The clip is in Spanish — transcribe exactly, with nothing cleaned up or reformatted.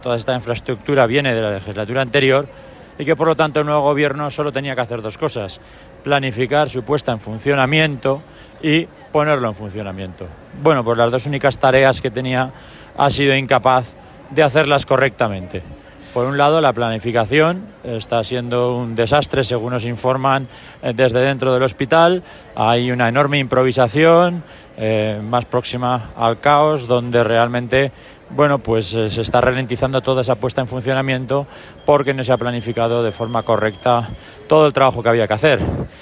Toda esta infraestructura viene de la legislatura anterior y que por lo tanto el nuevo gobierno solo tenía que hacer dos cosas: planificar su puesta en funcionamiento y ponerlo en funcionamiento. Bueno, pues las dos únicas tareas que tenía ha sido incapaz de hacerlas correctamente. Por un lado, la planificación está siendo un desastre, según nos informan desde dentro del hospital. Hay una enorme improvisación, eh, más próxima al caos, donde realmente, bueno, pues eh, se está ralentizando toda esa puesta en funcionamiento porque no se ha planificado de forma correcta todo el trabajo que había que hacer.